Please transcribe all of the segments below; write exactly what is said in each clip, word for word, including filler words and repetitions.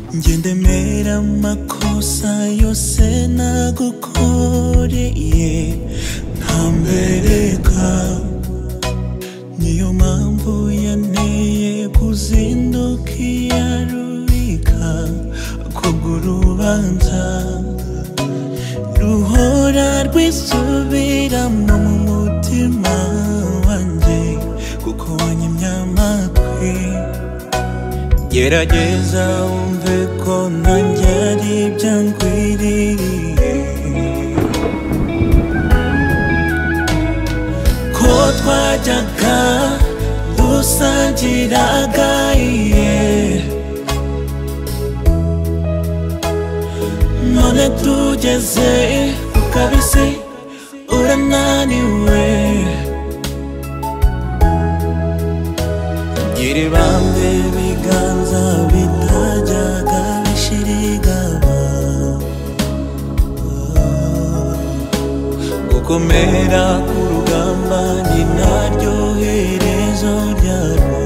Ngendemera amakosa yose nagukoreye ntambereka, niyo mpamvu yanteye kuzinduka iyarubika k'urubanza ruhora rwisubiramo mu mutima wanjye, kuko wanyimye amatwi. Gerageza wumve ko nanjye ari ibyangwiririye, ko twajyaga dusangiraga iye, none tugeze ku kabisi urananiwe. Gira ibambe biganza bitajyaga bishirigaba, gukomera k'urugamba ni naryo herezo ryarwo.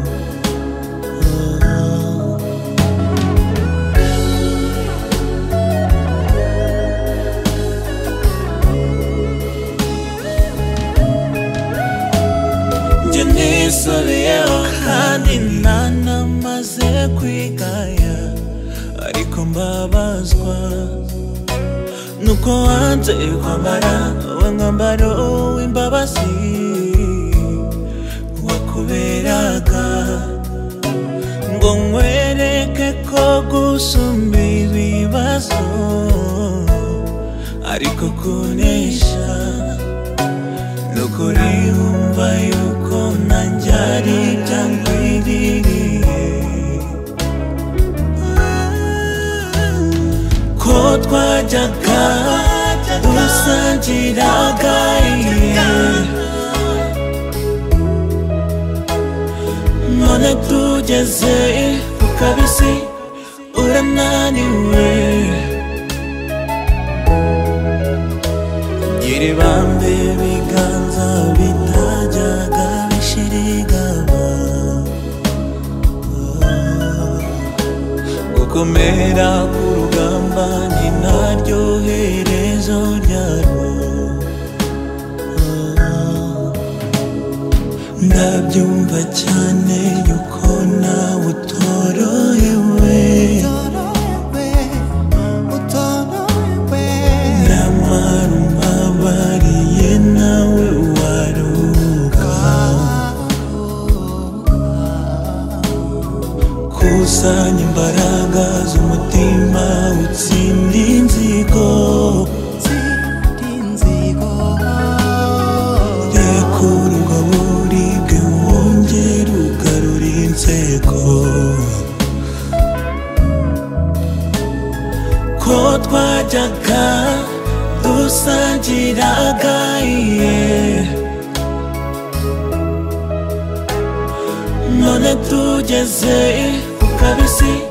Njye nisubiyeho kandi nanamaze kwigaya, ariko mbabazwa nuko wanze kwambara uwo mwambaro w'imbabazi wakuberaga, ngo nkwereke ko gusumba ibibazo ariko kunesha. Nukuri wumva yuko nanjye ari ibyangwiririye, ko twajyaga dusangiraga iye, none tugeze ku kabisi urananiwe. Gira ibambe biganza bitajyaga bishirigaba, gukomera k'urugamba ni naryo herezo ryarwo. Ndabyumva cyane yuko nawe utorohewe, nyamara umpabariye nawe waruka. Kusanya imbaraga z'umutima utsinde inzigo, rekura ubwo buribwe wongere ugarura inseko, ko twajyaga dusangiraga iye, none tugeze ku kabisi